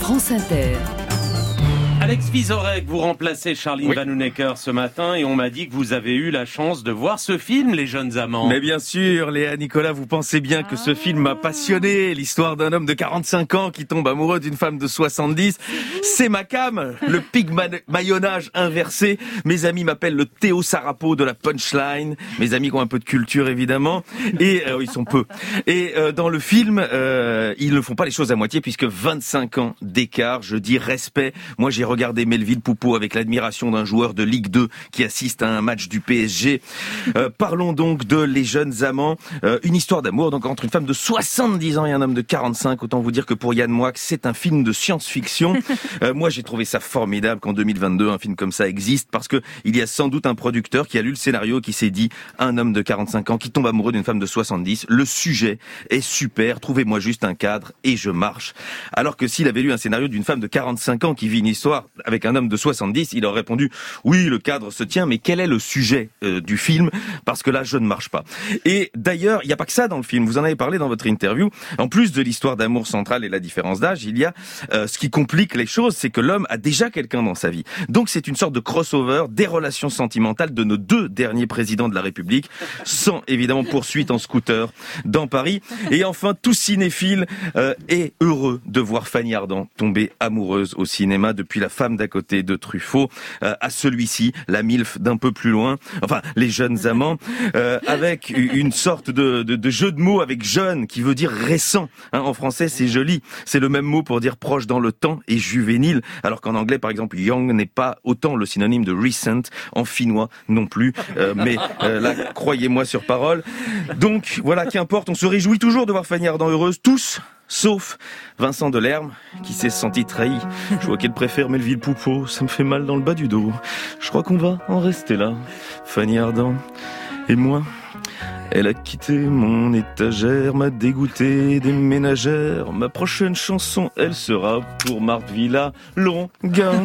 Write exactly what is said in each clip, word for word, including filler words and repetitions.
France Inter. Alex Vizorek, vous remplacez Charline Oui. Vanhoenacker ce matin et on m'a dit que vous avez eu la chance de voir ce film, Les Jeunes Amants. Mais bien sûr, Léa, Nicolas, vous pensez bien que ce film m'a passionné. L'histoire d'un homme de quarante-cinq ans qui tombe amoureux d'une femme de soixante-dix. C'est ma cam, le pygmalionnage inversé. Mes amis m'appellent le Théo Sarapo de la punchline. Mes amis qui ont un peu de culture, évidemment. Et euh, ils sont peu. Et euh, dans le film, euh, ils ne font pas les choses à moitié puisque vingt-cinq ans d'écart, je dis respect. Moi, j'ai regardé Melville Poupeau avec l'admiration d'un joueur de Ligue deux qui assiste à un match du P S G. Euh, parlons donc de Les Jeunes Amants, euh, une histoire d'amour donc entre une femme de soixante-dix ans et un homme de quarante-cinq. Autant vous dire que pour Yann Moix, c'est un film de science-fiction. Euh, moi, j'ai trouvé ça formidable qu'en deux mille vingt-deux, un film comme ça existe parce que il y a sans doute un producteur qui a lu le scénario qui s'est dit un homme de quarante-cinq ans qui tombe amoureux d'une femme de soixante-dix. Le sujet est super. Trouvez-moi juste un cadre et je marche. Alors que s'il avait lu un scénario d'une femme de quarante-cinq ans qui vit une histoire avec un homme de soixante-dix, il aurait répondu oui, le cadre se tient, mais quel est le sujet euh, du film? Parce que là, je ne marche pas. Et d'ailleurs, il n'y a pas que ça dans le film. Vous en avez parlé dans votre interview. En plus de l'histoire d'amour centrale et la différence d'âge, il y a euh, ce qui complique les choses, c'est que l'homme a déjà quelqu'un dans sa vie. Donc c'est une sorte de crossover des relations sentimentales de nos deux derniers présidents de la République, sans évidemment poursuite en scooter dans Paris. Et enfin, tout cinéphile euh, est heureux de voir Fanny Ardant tomber amoureuse au cinéma depuis la femme d'à côté de Truffaut euh, à celui-ci, la milf d'un peu plus loin, enfin Les Jeunes Amants, euh, avec une sorte de, de, de jeu de mots avec jeune qui veut dire récent. Hein, en français, c'est joli. C'est le même mot pour dire proche dans le temps et juvénile, alors qu'en anglais, par exemple, young n'est pas autant le synonyme de recent, en finnois non plus. Euh, mais euh, là, croyez-moi sur parole. Donc voilà, qu'importe, on se réjouit toujours de voir Fanny Ardant heureuse, tous. Sauf Vincent Delerme, qui s'est senti trahi. Je vois qu'elle préfère Melville Poupeau, ça me fait mal dans le bas du dos. Je crois qu'on va en rester là. Fanny Ardant et moi. Elle a quitté mon étagère, m'a dégoûté des ménagères. Ma prochaine chanson, elle sera pour Marthe Villa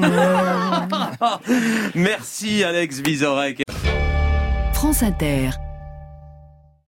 Longain. Merci Alex Vizorek. France Inter.